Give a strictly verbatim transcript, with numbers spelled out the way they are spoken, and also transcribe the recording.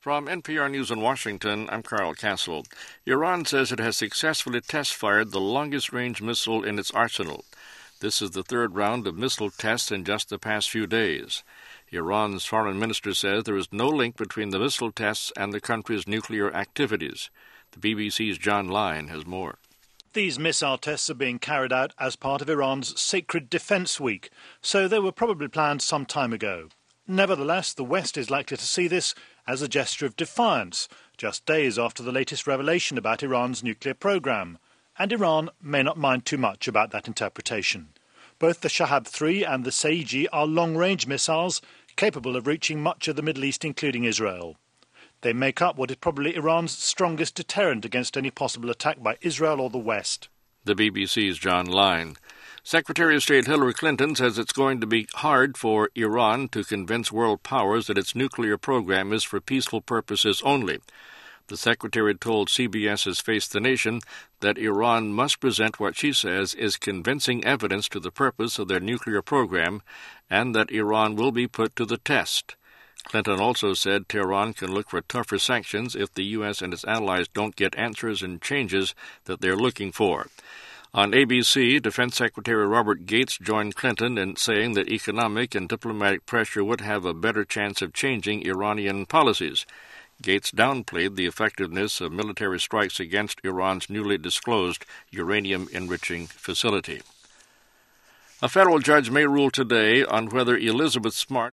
From N P R News in Washington, I'm Carl Castle. Iran says it has successfully test-fired the longest-range missile in its arsenal. This is the third round of missile tests in just the past few days. Iran's foreign minister says there is no link between the missile tests and the country's nuclear activities. The B B C's John Lyne has more. These missile tests are being carried out as part of Iran's Sacred Defense Week, so they were probably planned some time ago. Nevertheless, the West is likely to see this as a gesture of defiance, just days after the latest revelation about Iran's nuclear program. And Iran may not mind too much about that interpretation. Both the Shahab three and the Saiji are long-range missiles capable of reaching much of the Middle East, including Israel. They make up what is probably Iran's strongest deterrent against any possible attack by Israel or the West. The B B C's John Lyne. Secretary of State Hillary Clinton says it's going to be hard for Iran to convince world powers that its nuclear program is for peaceful purposes only. The secretary told CBS's Face the Nation that Iran must present what she says is convincing evidence to the purpose of their nuclear program and that Iran will be put to the test. Clinton also said Tehran can look for tougher sanctions if the U S and its allies don't get answers and changes that they're looking for. On A B C, Defense Secretary Robert Gates joined Clinton in saying that economic and diplomatic pressure would have a better chance of changing Iranian policies. Gates downplayed the effectiveness of military strikes against Iran's newly disclosed uranium-enriching facility. A federal judge may rule today on whether Elizabeth Smart